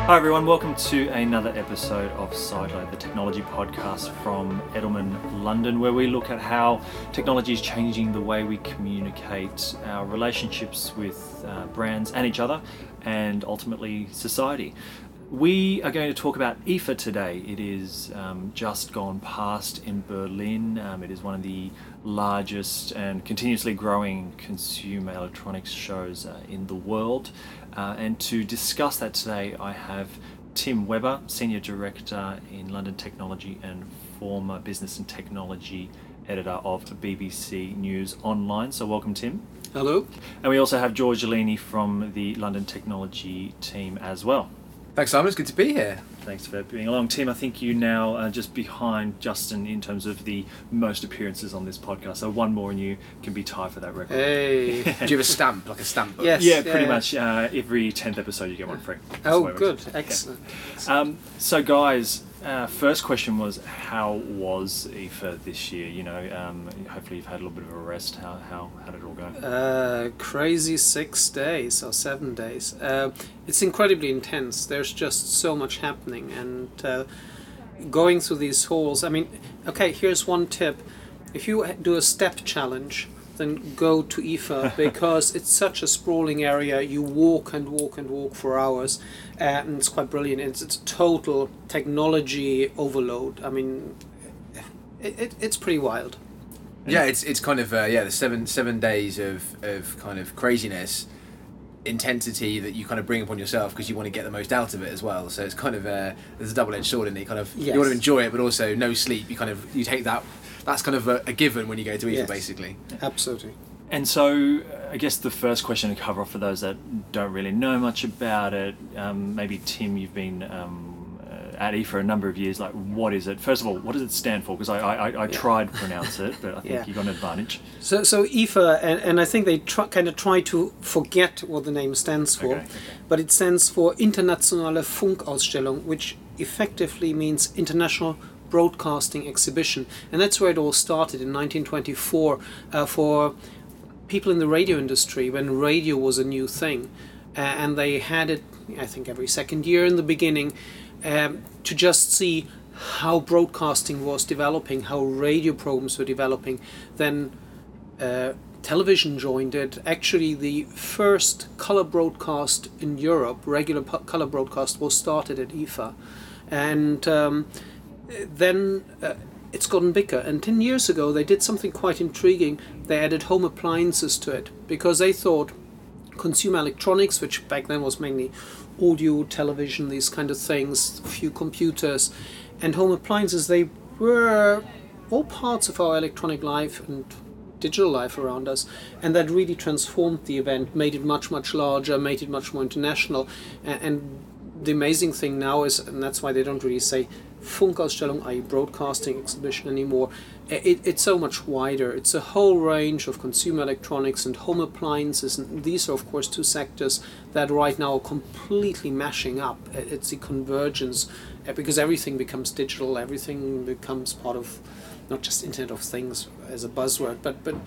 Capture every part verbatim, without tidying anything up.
Hi everyone, welcome to another episode of Sideload, the technology podcast from Edelman, London, where we look at how technology is changing the way we communicate, our relationships with uh, brands and each other, and ultimately society. We are going to talk about I F A today. It is um, just gone past in Berlin. Um, it is one of the largest and continuously growing consumer electronics shows uh, in the world. Uh, and to discuss that today, I have Tim Webber, Senior Director in London Technology and former Business and Technology Editor of B B C News Online. So welcome, Tim. Hello. And we also have George Alini from the London Technology team as well. Thanks, Simon. It's good to be here. Thanks for being along. Tim, I think you now are just behind Justin in terms of the most appearances on this podcast. So one more and you can be tied for that record. Hey. Do you have a stamp, like a stamp book? Yes. Yeah, pretty yeah. much. Uh, every tenth episode you get one free. That's the Oh, way it good. works. Excellent. Yeah. Um, so guys, uh, first question was, how was I F A this year? You know, um, hopefully you've had a little bit of a rest. How, how, how did it all go? Uh, crazy six days or seven days. Uh, it's incredibly intense. There's just so much happening. And uh, going through these halls, I mean, okay, here's one tip. If you do a step challenge, then go to I F A because it's such a sprawling area. You walk and walk and walk for hours, uh, and it's quite brilliant. It's, it's a total technology overload. I mean, it, it, it's pretty wild. Yeah, it's it's kind of uh, yeah the seven seven days of, of kind of craziness, intensity that you kind of bring upon yourself because you want to get the most out of it as well. So it's kind of uh, there's a double edged sword in it. You kind of Yes. you want to enjoy it, but also no sleep. You kind of you take that. That's kind of a, a given when you go to I F A, Yes. basically. Absolutely. And so, uh, I guess the first question to cover off for those that don't really know much about it, um, maybe Tim, you've been um, uh, at I F A a number of years. Like, what is it? First of all, what does it stand for? Because I, I, I Yeah. tried to pronounce it, but I think Yeah. you got an advantage. So, so I F A, and, and I think they try, kind of try to forget what the name stands for, Okay, okay. but it stands for Internationale Funkausstellung, which effectively means International Broadcasting Exhibition, and that's where it all started in nineteen twenty-four uh, for people in the radio industry when radio was a new thing, uh, and they had it, I think, every second year in the beginning um, to just see how broadcasting was developing, how radio programs were developing. Then uh, television joined it. Actually, the first color broadcast in Europe, regular pu- color broadcast, was started at I F A, and um, then uh, it's gotten bigger. And ten years ago they did something quite intriguing. They added home appliances to it because they thought consumer electronics, which back then was mainly audio, television, these kind of things, a few computers, and home appliances, they were all parts of our electronic life and digital life around us, and that really transformed the event, made it much much larger, made it much more international. and, and the amazing thing now is, and that's why they don't really say Funkausstellung, that is broadcasting exhibition, anymore. It, it's so much wider. It's a whole range of consumer electronics and home appliances, and these are of course two sectors that right now are completely mashing up. It's the convergence, because everything becomes digital, everything becomes part of not just Internet of Things as a buzzword, but but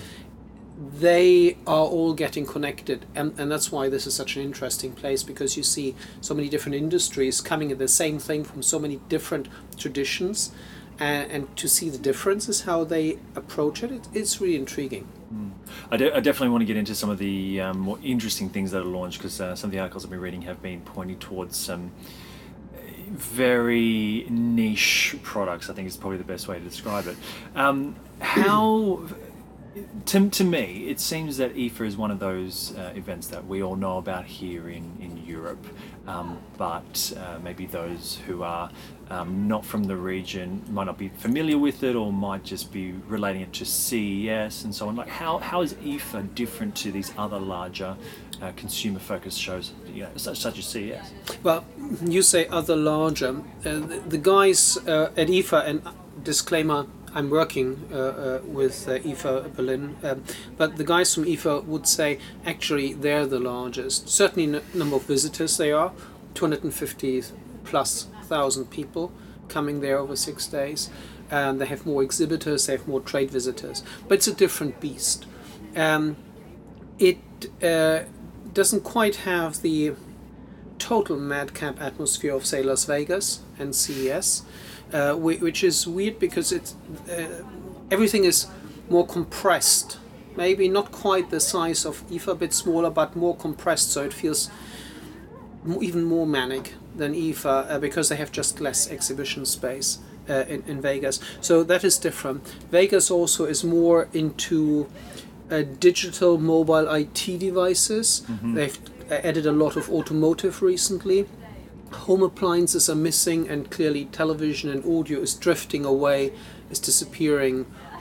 they are all getting connected, and, and that's why this is such an interesting place, because you see so many different industries coming at the same thing from so many different traditions, and, and to see the differences how they approach it, it it's really intriguing. Mm. I, de- I definitely want to get into some of the um, more interesting things that are launched, because uh, some of the articles I've been reading have been pointing towards some very niche products. I think is probably the best way to describe it. Um, how... To, to me, it seems that I F A is one of those uh, events that we all know about here in, in Europe, um, but uh, maybe those who are um, not from the region might not be familiar with it, or might just be relating it to C E S and so on. Like, how, how is I F A different to these other larger uh, consumer-focused shows, you know, such, such as C E S? Well, you say other larger. Uh, the, the guys uh, at I F A, and disclaimer, I'm working uh, uh, with uh, I F A Berlin, um, but the guys from I F A would say actually they're the largest. Certainly, n- number of visitors they are, two hundred fifty plus thousand people coming there over six days. And they have more exhibitors, they have more trade visitors, but it's a different beast. Um, it uh, doesn't quite have the total madcap atmosphere of, say, Las Vegas and C E S, uh, which is weird because it's uh, everything is more compressed. Maybe not quite the size of I F A, a bit smaller, but more compressed, so it feels even more manic than I F A uh, because they have just less exhibition space uh, in, in Vegas. So that is different. Vegas also is more into uh, digital mobile I T devices. Mm-hmm. They've added a lot of automotive recently. Home appliances are missing, and clearly television and audio is drifting away, is disappearing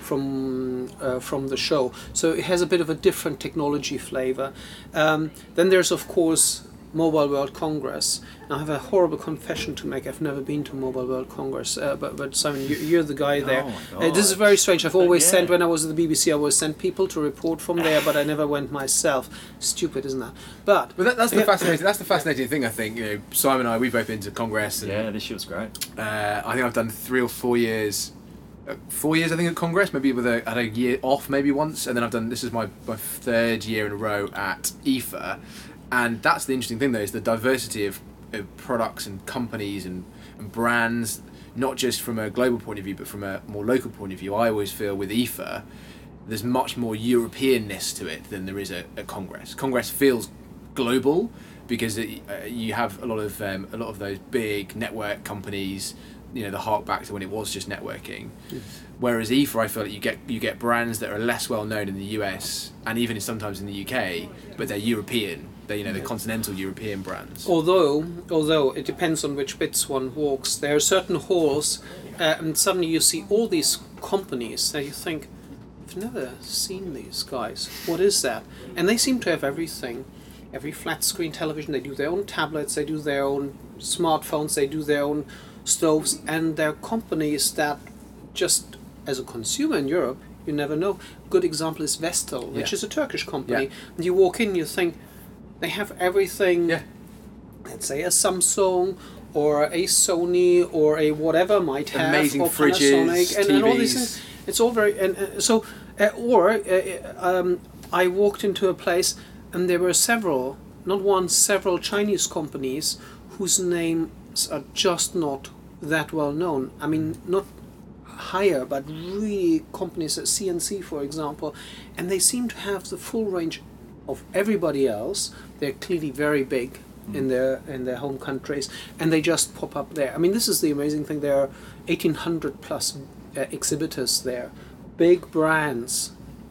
from uh, from the show. So it has a bit of a different technology flavor. Um, then there's of course Mobile World Congress. Now I have a horrible confession to make. I've never been to Mobile World Congress, uh, but but Simon, you, you're the guy there. Oh uh, this is very strange. I've always yeah. sent, when I was at the B B C, I always sent people to report from there, but I never went myself. Stupid, isn't that? But But that, that's the yeah. fascinating. That's the fascinating thing. I think, you know, Simon and I, we've both been to Congress. And, Yeah, this year was great. Uh, I think I've done three or four years. Uh, four years, I think, at Congress. Maybe with a had a year off, maybe once, and then I've done. This is my, my third year in a row at I F A, and that's the interesting thing, though, is the diversity of, of products and companies and, and brands, not just from a global point of view, but from a more local point of view. I always feel with I F A, there's much more Europeanness to it than there is at, at Congress. Congress feels global because it, uh, you have a lot of um, a lot of those big network companies. You know, the hark back to when it was just networking. Mm. Whereas I F A, I feel like you get you get brands that are less well known in the U S and even sometimes in the U K, but they're European. They're, you know, the continental European brands. Although, although it depends on which bits one walks. There are certain halls, uh, and suddenly you see all these companies that you think, I've never seen these guys. What is that? And they seem to have everything. Every flat screen television. They do their own tablets. They do their own smartphones. They do their own stoves, and they're companies that just, as a consumer in Europe, you never know. Good example is Vestel, which yeah. is a Turkish company. Yeah. And you walk in, you think they have everything. Yeah. Let's say a Samsung or a Sony or a whatever might have, amazing or fridges, Panasonic, and, T Vs. and all these things. It's all very and uh, so. Uh, or uh, um, I walked into a place, and there were several, not one, several Chinese companies whose names are just not that well known. I mean, not higher, but really companies at C N C, for example, and they seem to have the full range of everybody else. They're clearly very big mm. in their in their home countries, and they just pop up there. I mean, this is the amazing thing. There are eighteen hundred plus uh, exhibitors there, big brands,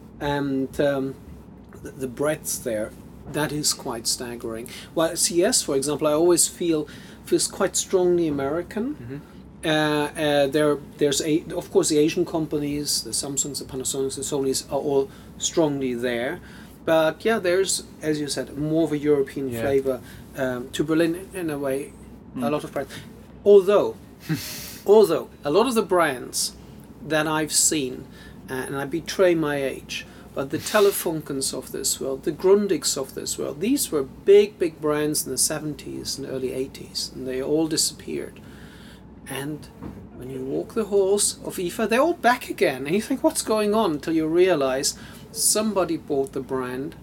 and um, the, the breadth there. That is quite staggering. While at C E S, for example, I always feel feels quite strongly American. Mm-hmm. Uh, uh, there, there's a, of course, the Asian companies, the Samsungs, the Panasonics, the Sonys are all strongly there. But yeah, there's, as you said, more of a European yeah. flavor um, to Berlin in a way. Mm. A lot of brands, although, although a lot of the brands that I've seen, uh, and I betray my age, but the Telefunkens of this world, the Grundigs of this world, these were big, big brands in the seventies and early eighties, and they all disappeared. And when you walk the halls of I F A, they're all back again. And you think, what's going on? Until you realize somebody bought the brand,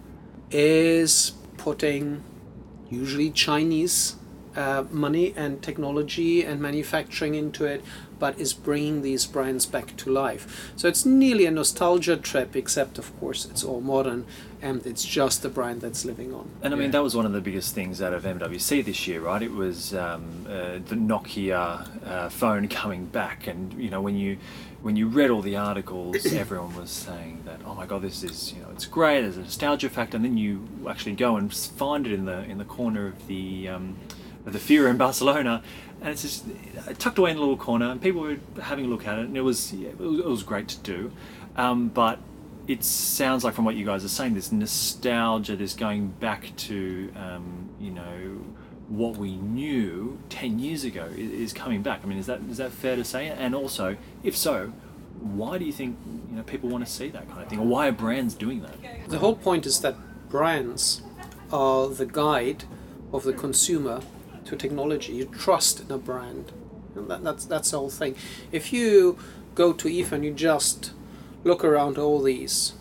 is putting usually Chinese uh, money and technology and manufacturing into it, but is bringing these brands back to life. So it's nearly a nostalgia trip, except of course it's all modern and it's just the brand that's living on. And I mean, Yeah. that was one of the biggest things out of M W C this year, right? It was um, uh, the Nokia uh, phone coming back, and you know, when you when you read all the articles, everyone was saying that, oh my god, this is, you know, it's great, there's a nostalgia factor, and then you actually go and find it in the in the corner of the um, of the Fira in Barcelona, and it's just tucked away in a little corner, and people were having a look at it, and it was yeah, it was, it was great to do, um, but it sounds like from what you guys are saying, this nostalgia, this going back to um, you know, what we knew ten years ago is, is coming back. I mean, is that is that fair to say? And also, if so, why do you think, you know, people want to see that kind of thing, or why are brands doing that? The whole point is that brands are the guide of the consumer to technology. You trust in a brand. And that, that's that's the whole thing. If you go to I F A and you just look around all these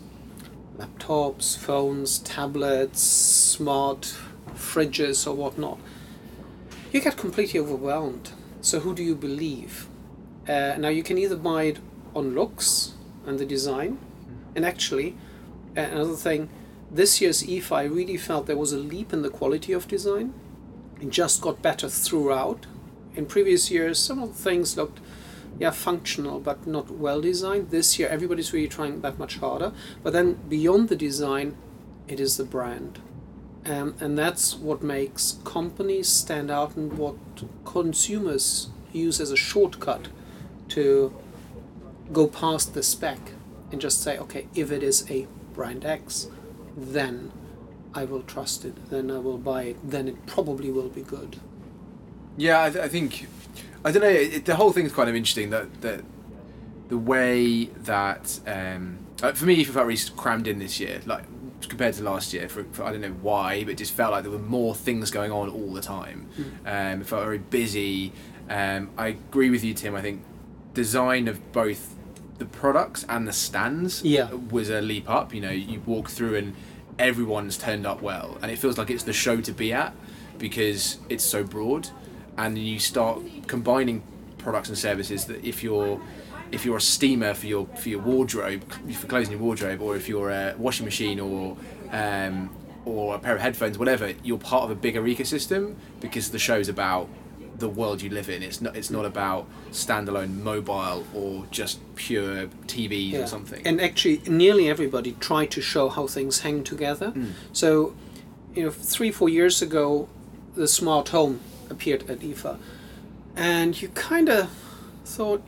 laptops, phones, tablets, smart fridges or whatnot, you get completely overwhelmed. So who do you believe? Uh, now you can either buy it on looks and the design, and actually, uh, another thing, this year's I F A, I really felt there was a leap in the quality of design. It just got better throughout. In previous years, some of the things looked, yeah, functional, but not well designed. This year, everybody's really trying that much harder. But then beyond the design, it is the brand. Um, and that's what makes companies stand out and what consumers use as a shortcut to go past the spec and just say, okay, if it is a brand X, then I will trust it, then I will buy it, then it probably will be good. Yeah, I, th- I think, I don't know, it, the whole thing's kind of interesting, that, that the way that, um, for me, it felt really crammed in this year, like compared to last year, for, for I don't know why, but it just felt like there were more things going on all the time. Mm. Um, it felt very busy. Um, I agree with you, Tim, I think design of both the products and the stands yeah. was a leap up. You know, you walk through and everyone's turned up well, and it feels like it's the show to be at because it's so broad, and you start combining products and services that if you're if you're a steamer for your for your wardrobe, for closing your wardrobe, or if you're a washing machine or um, or a pair of headphones, whatever, you're part of a bigger ecosystem because the show's about the world you live in. It's not it's not about standalone mobile or just pure T Vs yeah. or something. And actually, nearly everybody tried to show how things hang together. Mm. So, you know, three four years ago, the smart home appeared at I F A, and you kind of thought,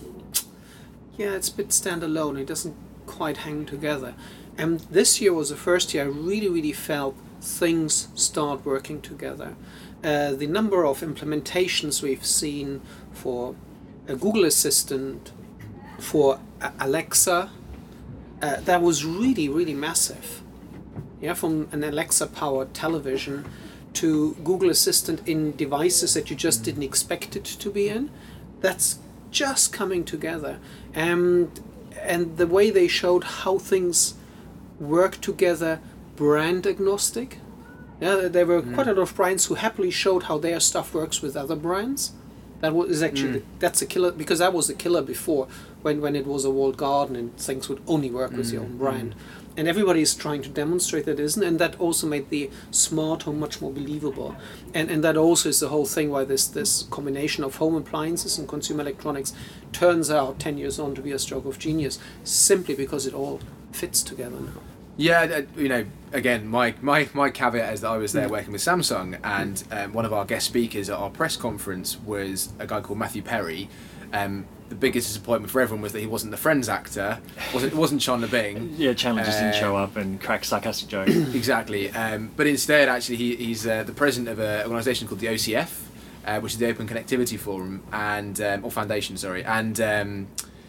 yeah, it's a bit standalone. It doesn't quite hang together. And this year was the first year I really, really felt things start working together. Uh, the number of implementations we've seen for a Google Assistant, for a- Alexa, uh, that was really, really massive. Yeah, from an Alexa-powered television to Google Assistant in devices that you just didn't expect it to be in. That's just coming together. And, and the way they showed how things work together, brand agnostic. Yeah, there were mm. quite a lot of brands who happily showed how their stuff works with other brands. That was actually mm. that's a killer, because that was a killer before, when, when it was a walled garden and things would only work mm. with your own brand. Mm. And everybody is trying to demonstrate that it isn't, and that also made the smart home much more believable. And and that also is the whole thing why this this combination of home appliances and consumer electronics turns out ten years on to be a stroke of genius, simply because it all fits together now. Yeah, you know, again, my, my, my caveat is that I was there working with Samsung, and um, one of our guest speakers at our press conference was a guy called Matthew Perry. Um, the biggest disappointment for everyone was that he wasn't the Friends actor, wasn't wasn't Chandler Bing. Yeah, Chandler just uh, didn't show up and crack sarcastic jokes. Exactly, um, but instead, actually, he, he's uh, the president of an organisation called the O C F, uh, which is the Open Connectivity Forum, and um, or Foundation, sorry, and. Um,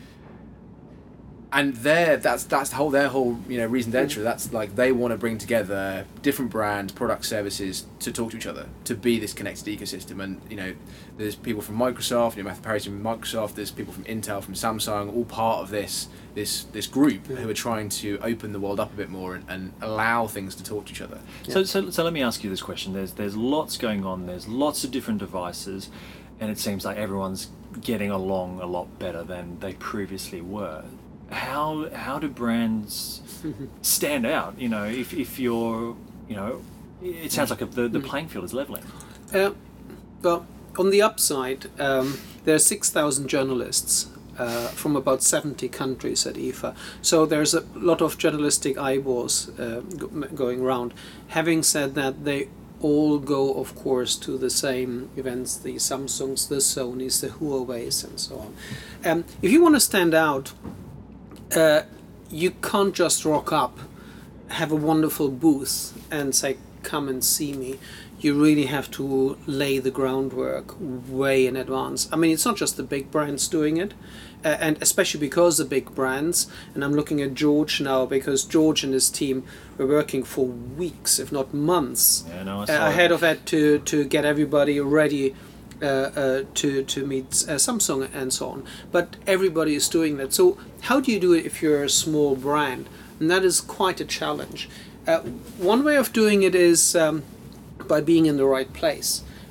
And there, that's that's the whole their whole you know reason to enter. That's like they want to bring together different brands, product, services to talk to each other, to be this connected ecosystem. And you know, there's people from Microsoft, you know, Matthew Perry's from Microsoft. There's people from Intel, from Samsung, all part of this this this group yeah. who are trying to open the world up a bit more and, and allow things to talk to each other. Yeah. So, so so let me ask you this question. There's there's lots going on. There's lots of different devices, and it seems like everyone's getting along a lot better than they previously were. How how do brands stand out? You know, if, if you're, you know, it sounds like the, the playing field is leveling. Uh, well, on the upside, um, there are six thousand journalists uh, from about seventy countries at I F A. So there's a lot of journalistic eyeballs uh, going around. Having said that, they all go, of course, to the same events, the Samsungs, the Sonys, the Huaweis, and so on. Um, if you want to stand out, Uh, you can't just rock up, have a wonderful booth and say, come and see me. You really have to lay the groundwork way in advance. I mean, it's not just the big brands doing it, uh, and especially because the big brands, and I'm looking at George now, because George and his team were working for weeks, if not months, yeah, no, uh, ahead of that to, to get everybody ready Uh, uh, to to meet uh, Samsung and so on. But everybody is doing that. So how do you do it if you're a small brand? And that is quite a challenge. Uh, one way of doing it is um, by being in the right place.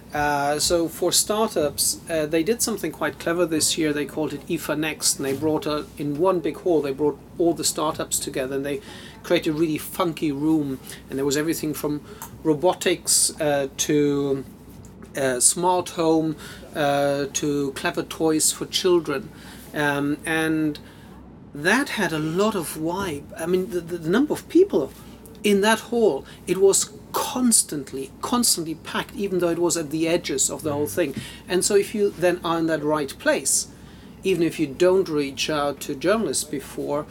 Uh, so for startups, uh, they did something quite clever this year. They called it I F A Next, and they brought a, in one big hall, they brought all the startups together, and they created a really funky room. And there was everything from robotics uh, to uh, smart home uh, to clever toys for children. Um, and that had a lot of vibe. I mean, the, the number of people in that hall, it was constantly, constantly packed, even though it was at the edges of the whole thing. And so if you then are in that right place, even if you don't reach out to journalists before,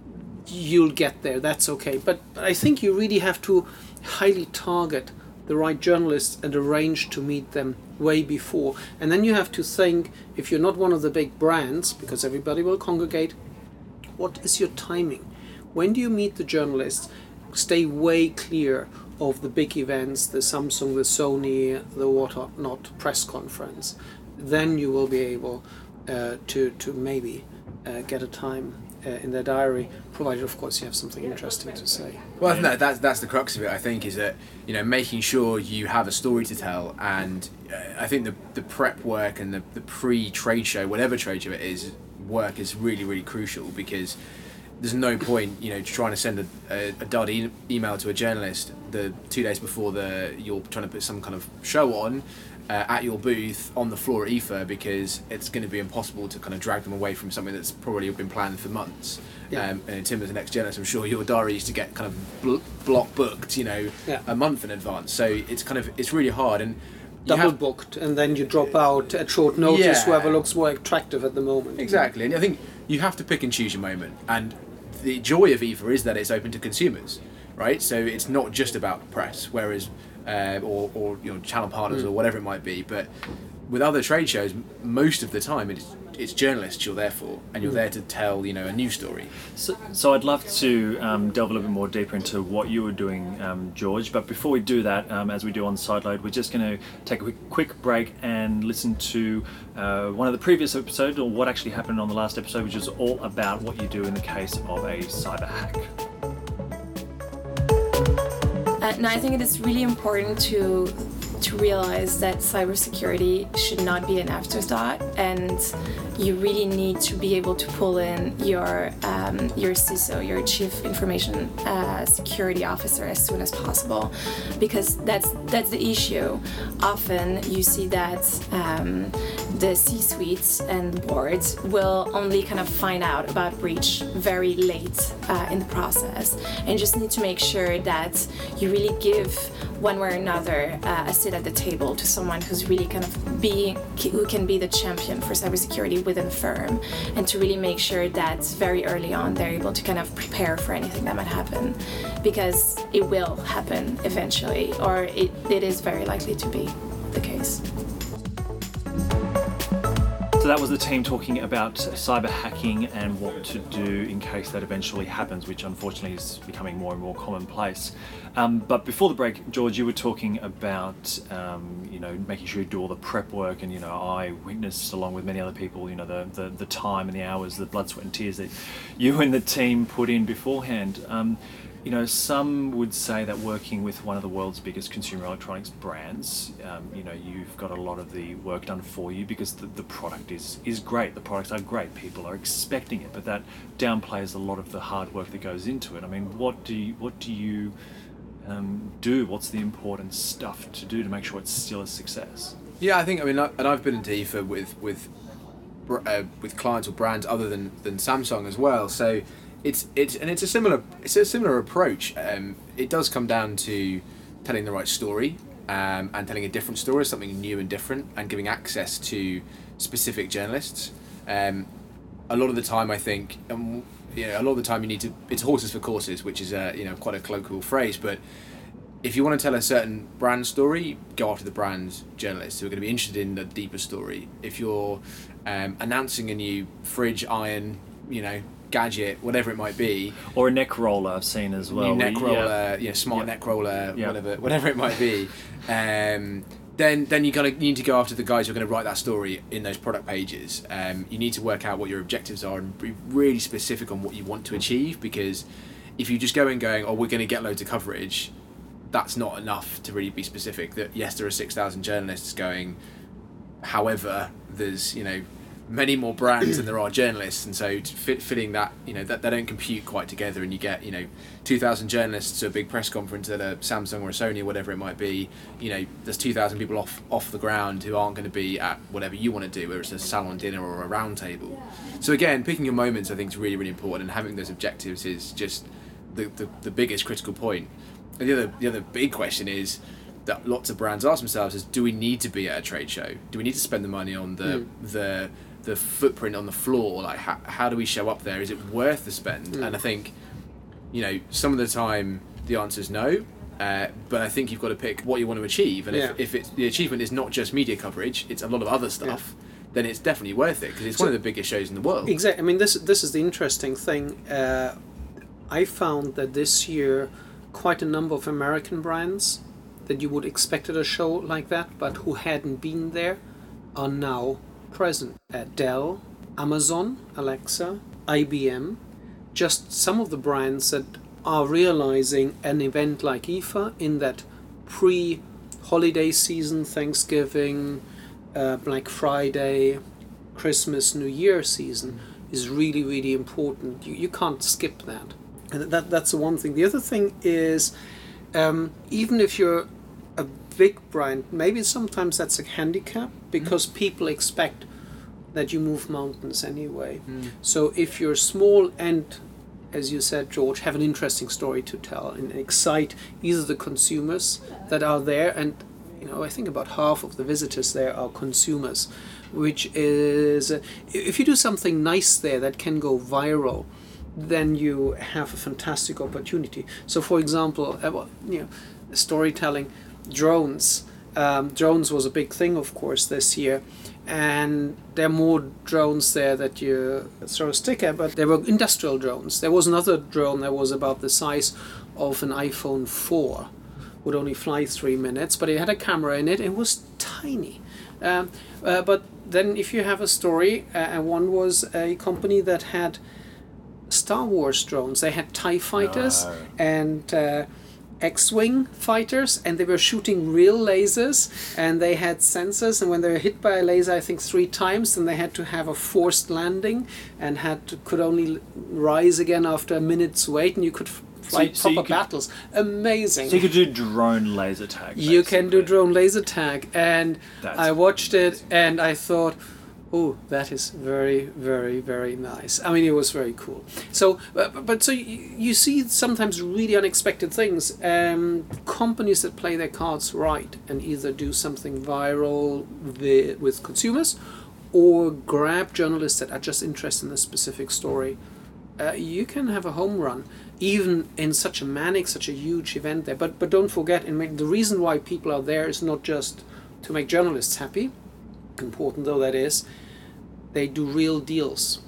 you'll get there, that's okay. But I think you really have to highly target the right journalists and arrange to meet them way before. And then you have to think, if you're not one of the big brands, because everybody will congregate, what is your timing? When do you meet the journalists? Stay way clear of the big events, the Samsung, the Sony, the what not press conference. Then you will be able uh, to to maybe uh, get a time uh, in their diary, provided of course you have something interesting to say. Well, I think that, that's that's the crux of it. I think is that, you know, making sure you have a story to tell, and uh, I think the the prep work and the the pre-trade show, whatever trade show it is, work is really really crucial, because there's no point, you know, trying to send a, a, a dud e- email to a journalist the two days before the you're trying to put some kind of show on uh, at your booth on the floor at I F A, because it's going to be impossible to kind of drag them away from something that's probably been planned for months. Yeah. Um, and Tim, as an ex-journalist, I'm sure your diary used to get kind of bl- block booked, you know, yeah. a month in advance. So it's kind of it's really hard, and double have, booked, and then you drop out at short notice. Yeah. Whoever looks more attractive at the moment. Exactly, and I think you have to pick and choose your moment. And the joy of I F A is that it's open to consumers, right? So it's not just about press, whereas uh, or, or you know, channel partners mm. or whatever it might be. But with other trade shows, most of the time it's it's journalists you're there for, and you're mm. there to tell, you know, a news story. So, so I'd love to um, delve a little bit more deeper into what you were doing, um, George. But before we do that, um, as we do on Sideload, we're just going to take a quick, quick break and listen to uh, one of the previous episodes, or what actually happened on the last episode, which is all about what you do in the case of a cyber hack. Uh, now, I think it is really important to to realize that cybersecurity should not be an afterthought, and you really need to be able to pull in your um, your C I S O, your Chief Information uh, Security Officer, as soon as possible, because that's that's the issue. Often you see that um, the C-suites and boards will only kind of find out about breach very late uh, in the process, and you just need to make sure that you really give one way or another uh, a seat at the table to someone who's really kind of being, who can be the champion for cybersecurity within a firm, and to really make sure that very early on they're able to kind of prepare for anything that might happen, because it will happen eventually, or it, it is very likely to be the case. So that was the team talking about cyber hacking and what to do in case that eventually happens, which unfortunately is becoming more and more commonplace. Um, but before the break, George, you were talking about um, you know, making sure you do all the prep work, and you know, I witnessed, along with many other people, you know, the the, the time and the hours, the blood, sweat, and tears that you and the team put in beforehand. Um, You know, some would say that working with one of the world's biggest consumer electronics brands, um, you know, you've got a lot of the work done for you, because the, the product is, is great. The products are great. People are expecting it, but that downplays a lot of the hard work that goes into it. I mean, what do you, what do you um, do? What's the important stuff to do to make sure it's still a success? Yeah, I think, I mean, and I've been into I F A with with uh, with clients or brands other than, than Samsung as well. So It's it's and it's a similar it's a similar approach. Um, it does come down to telling the right story, um, and telling a different story, something new and different, and giving access to specific journalists. Um, a lot of the time, I think, um, you know, a lot of the time you need to. It's horses for courses, which is a you know quite a colloquial phrase, but if you want to tell a certain brand story, go after the brand journalists who are going to be interested in the deeper story. If you're um, announcing a new fridge, iron, you know, gadget, whatever it might be, or a neck roller I've seen as well. New neck roller, yeah. you know, smart yeah. neck roller, yeah. whatever, whatever it might be. Um, then, then you gotta you need to go after the guys who are going to write that story in those product pages. Um, you need to work out what your objectives are and be really specific on what you want to achieve. Because if you just go in going, oh, we're going to get loads of coverage, that's not enough to really be specific. That yes, there are six thousand journalists going. However, there's you know many more brands than there are journalists, and so fit, fitting that you know that they don't compute quite together, and you get you know two thousand journalists to a big press conference at a Samsung or a Sony or whatever it might be. You know, there's two thousand people off off the ground who aren't going to be at whatever you want to do, whether it's a salon dinner or a round table. So again, picking your moments I think is really really important, and having those objectives is just the the, the biggest critical point. And the other the other big question is that lots of brands ask themselves is, do we need to be at a trade show? Do we need to spend the money on the mm. the the footprint on the floor? Like how, how do we show up there? Is it worth the spend? Mm. And I think, you know, some of the time the answer is no, uh, but I think you've got to pick what you want to achieve. And yeah. if, if it's, the achievement is not just media coverage, it's a lot of other stuff, yeah. then it's definitely worth it because it's so, one of the biggest shows in the world. Exactly. I mean, this this is the interesting thing. Uh, I found that this year quite a number of American brands that you would expect at a show like that, but who hadn't been there, are now present. At Dell, Amazon, Alexa, I B M, just some of the brands that are realizing an event like I F A in that pre-holiday season, Thanksgiving, uh, Black Friday, Christmas, New Year season is really, really important. You, you can't skip that. And that that's the one thing. The other thing is, um, even if you're a big brand, maybe sometimes that's a handicap because mm. people expect that you move mountains anyway. Mm. So if you're small and, as you said, George, have an interesting story to tell and excite either the consumers that are there, and you know I think about half of the visitors there are consumers, which is uh, if you do something nice there that can go viral, then you have a fantastic opportunity. So, for example, uh, you know, storytelling. Drones. Um, drones was a big thing, of course, this year, and there are more drones there that you throw a stick at, but there were industrial drones. There was another drone that was about the size of an iPhone four, would only fly three minutes, but it had a camera in it. It was tiny. Um, uh, but then if you have a story, uh, and one was a company that had Star Wars drones. They had TIE fighters no. and uh, X-Wing fighters, and they were shooting real lasers, and they had sensors, and when they were hit by a laser I think three times, then they had to have a forced landing and had to, could only rise again after a minute's wait, and you could f- fly so, proper so could, battles. Amazing. So you could do drone laser tag, basically. You can do drone laser tag, and That's I watched amazing. it and I thought, oh, that is very, very, very nice. I mean, it was very cool. So, but, but so you, you see sometimes really unexpected things. Um, companies that play their cards right and either do something viral with, with consumers or grab journalists that are just interested in a specific story. Uh, you can have a home run, even in such a manic, such a huge event there. But but don't forget, I mean, the reason why people are there is not just to make journalists happy, important though that is. They do real deals.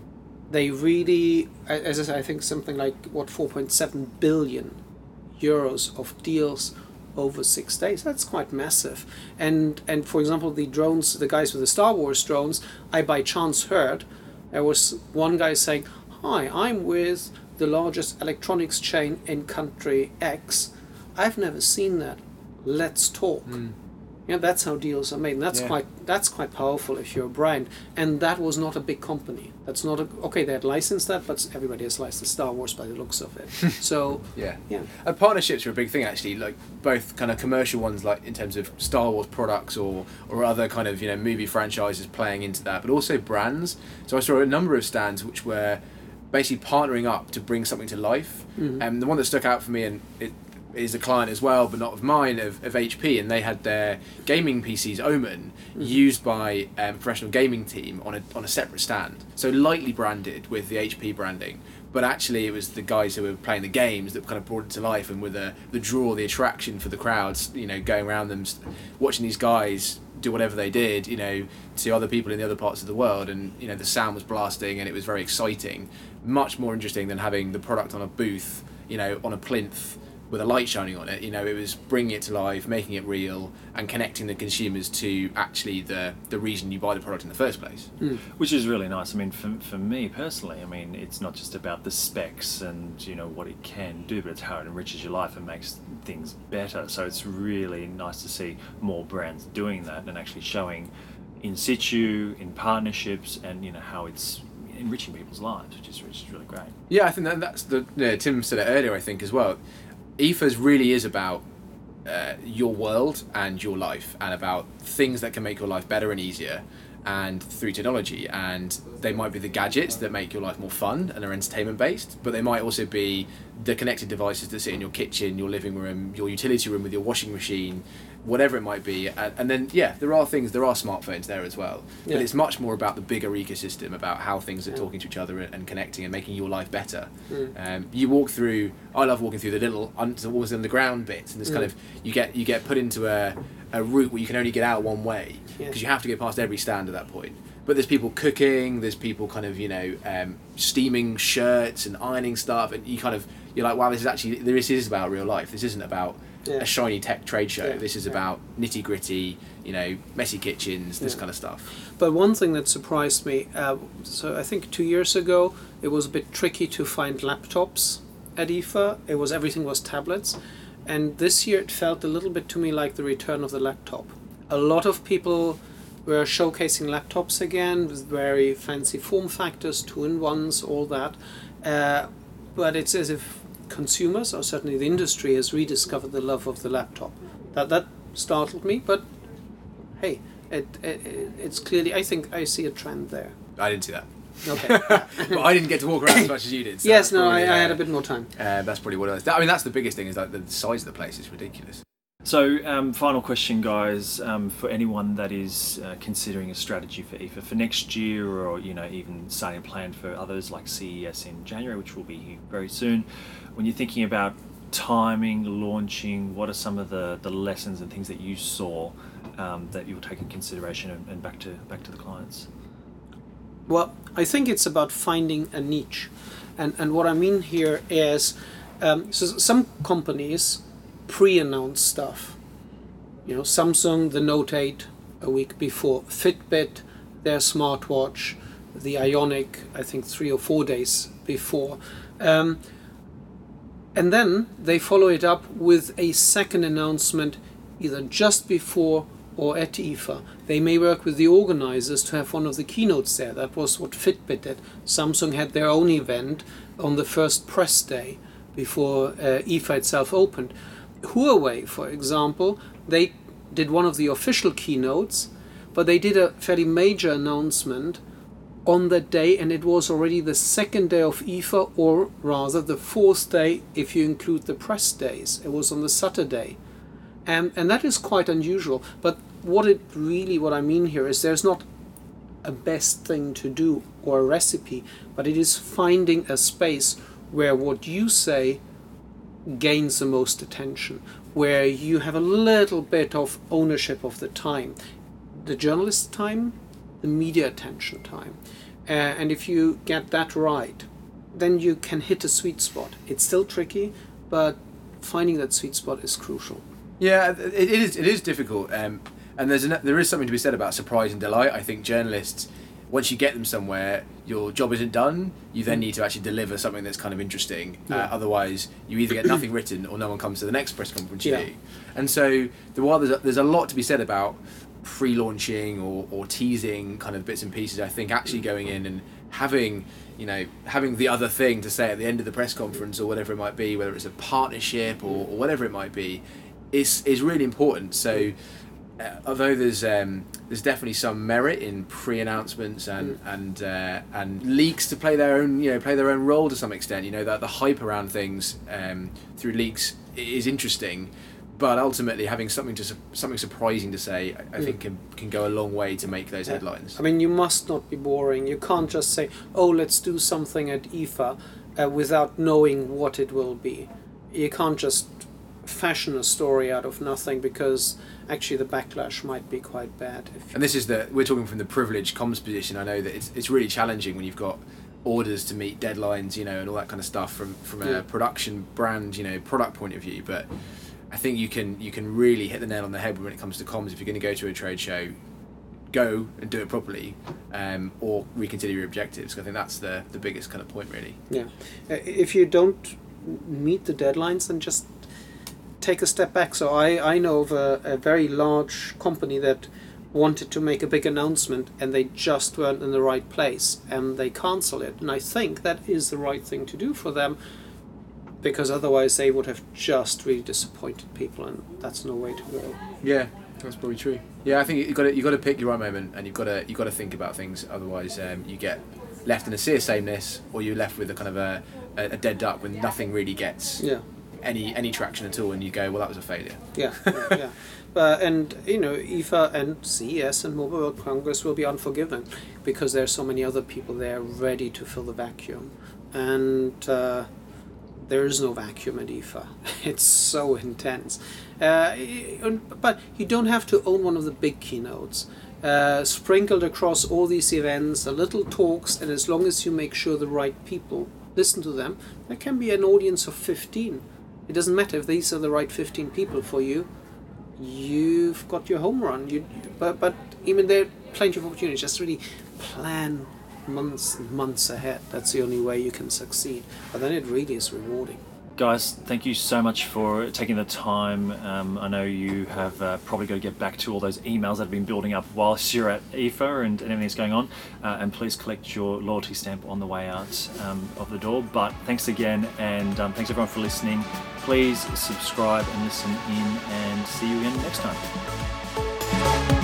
They really, as I, said, I think something like what four point seven billion euros of deals over six days. That's quite massive. And and for example, the drones, the guys with the Star Wars drones, I by chance heard there was one guy saying, "Hi, I'm with the largest electronics chain in country X. I've never seen that. Let's talk." Mm. Yeah, that's how deals are made. And that's yeah. quite that's quite powerful if you're a brand. And that was not a big company. That's not a okay. They had licensed that, but everybody has licensed Star Wars by the looks of it. So yeah, yeah. And partnerships are a big thing actually. Like both kind of commercial ones, like in terms of Star Wars products or or other kind of you know movie franchises playing into that, but also brands. So I saw a number of stands which were basically partnering up to bring something to life. Mm-hmm. And the one that stuck out for me, and it is a client as well, but not of mine, of, of H P, and they had their gaming P Cs, Omen, mm-hmm. used by a um, professional gaming team on a on a separate stand. So lightly branded with the H P branding, but actually it was the guys who were playing the games that kind of brought it to life, and with the, the draw, the attraction for the crowds, you know, going around them, watching these guys do whatever they did, you know, to other people in the other parts of the world, and, you know, the sound was blasting and it was very exciting. Much more interesting than having the product on a booth, you know, on a plinth, with a light shining on it. You know, it was bringing it to life, making it real, and connecting the consumers to actually the the reason you buy the product in the first place. Mm. Which is really nice. I mean, for, for me personally, I mean, it's not just about the specs and, you know, what it can do, but it's how it enriches your life and makes things better. So it's really nice to see more brands doing that and actually showing in situ, in partnerships, and, you know, how it's enriching people's lives, which is, which is really great. Yeah, I think that that's the, you know, Tim said it earlier, I think, as well. E F A S really is about uh, your world and your life, and about things that can make your life better and easier, and through technology. And they might be the gadgets that make your life more fun and are entertainment based, but they might also be the connected devices that sit in your kitchen, your living room, your utility room with your washing machine, whatever it might be. And, and then, yeah, there are things, there are smartphones there as well, Yeah. but it's much more about the bigger ecosystem, about how things are talking to each other and connecting and making your life better. Mm. Um, you walk through, I love walking through the little un- always underground bits, and this Mm. kind of, you get you get put into a, a route where you can only get out one way, Yeah. because you have to go past every stand at that point. But there's people cooking, there's people kind of, you know, um, steaming shirts and ironing stuff, and you kind of, you're like, wow, this is actually, this is about real life. This isn't about Yeah. a shiny tech trade show. Yeah. This is Yeah. about nitty gritty, you know, messy kitchens, this Yeah. kind of stuff. But one thing that surprised me, uh, so I think two years ago, it was a bit tricky to find laptops at I F A. It was, everything was tablets. And this year it felt a little bit to me like the return of the laptop. A lot of people were showcasing laptops again with very fancy form factors, two-in-ones, all that. Uh, but it's as if consumers, or certainly the industry, has rediscovered the love of the laptop. That that startled me, but hey, it, it it's clearly, I think I see a trend there. I didn't see that. Okay. But I didn't get to walk around as much as you did. So Yes, that's no, I, probably, I uh, had a bit more time. Uh, that's probably what it was. I mean, that's the biggest thing, is like the size of the place is ridiculous. So, um, final question, guys, um, for anyone that is uh, considering a strategy for I F A for next year, or, you know, even starting a plan for others like C E S in January, which will be very soon. When you're thinking about timing, launching, what are some of the, the lessons and things that you saw um, that you'll take in consideration and, and back to back to the clients? Well, I think it's about finding a niche. And, and what I mean here is, um, so some companies pre-announce stuff. You know, Samsung, the Note eight a week before, Fitbit, their smartwatch, the Ionic, I think three or four days before. Um, and then they follow it up with a second announcement either just before or at I F A. They may work with the organizers to have one of the keynotes there. That was what Fitbit did. Samsung had their own event on the first press day before uh, I F A itself opened. Huawei, for example, they did one of the official keynotes, but they did a fairly major announcement on that day, and it was already the second day of I F A, or rather the fourth day if you include the press days. It was on the Saturday. Um, and that is quite unusual. But what it really, what I mean here is there's not a best thing to do or a recipe, but it is finding a space where what you say gains the most attention, where you have a little bit of ownership of the time, the journalist's time, the media attention time. Uh, and if you get that right, then you can hit a sweet spot. It's still tricky, but finding that sweet spot is crucial. Yeah, it, it is. It is difficult, um, and there's an, there is something to be said about surprise and delight. I think journalists, once you get them somewhere, your job isn't done. You then need to actually deliver something that's kind of interesting. Yeah. Uh, otherwise, you either get nothing written or no one comes to the next press conference you Yeah. do. And so, the while there's a, there's a lot to be said about pre-launching or, or teasing kind of bits and pieces. I think actually going in and having, you know, having the other thing to say at the end of the press conference or whatever it might be, whether it's a partnership or, or whatever it might be, is is really important. So uh, although there's um, there's definitely some merit in pre-announcements and Mm. and uh, and leaks to play their own, you know, play their own role to some extent. You know, that the hype around things um, through leaks is interesting, but ultimately having something to su- something surprising to say, I, I Mm. think can can go a long way to make those Yeah. headlines. I mean, you must not be boring. You can't just say, oh, let's do something at I F A uh, without knowing what it will be. You can't just fashion a story out of nothing, because actually the backlash might be quite bad. If And this is the we're talking from the privileged comms position. I know that it's it's really challenging when you've got orders to meet deadlines, you know, and all that kind of stuff from from a Yeah. production brand, you know, product point of view. But I think you can you can really hit the nail on the head when it comes to comms. If you're going to go to a trade show, go and do it properly, um, or reconsider your objectives. I think that's the the biggest kind of point, really. Yeah. Uh, If you don't meet the deadlines, then just take a step back. So I, I know of a, a very large company that wanted to make a big announcement and they just weren't in the right place and they cancel it. And I think that is the right thing to do for them, because otherwise they would have just really disappointed people, and that's no way to go. Yeah, that's probably true. Yeah, I think you got to you got to pick your right moment, and you've got to you got to think about things. Otherwise, um, you get left in a sea of sameness, or you're left with a kind of a, a dead duck when nothing really gets Yeah. any any traction at all, and you go, well, that was a failure. Yeah, yeah, yeah. But and you know, I F A and C E S and Mobile World Congress will be unforgiving because there's so many other people there ready to fill the vacuum, and uh, there is no vacuum at I F A. It's so intense. Uh, but you don't have to own one of the big keynotes. Uh, sprinkled across all these events, the little talks, and as long as you make sure the right people listen to them, there can be an audience of fifteen. It doesn't matter if these are the right fifteen people for you. You've got your home run. You, but but even there are plenty of opportunities. Just really plan months and months ahead. That's the only way you can succeed. But then it really is rewarding. Guys, thank you so much for taking the time. Um, I know you have uh, probably got to get back to all those emails that have been building up whilst you're at I F A and, and everything that's going on. Uh, and please collect your loyalty stamp on the way out um, of the door. But thanks again, and um, thanks everyone for listening. Please subscribe and listen in, and see you again next time.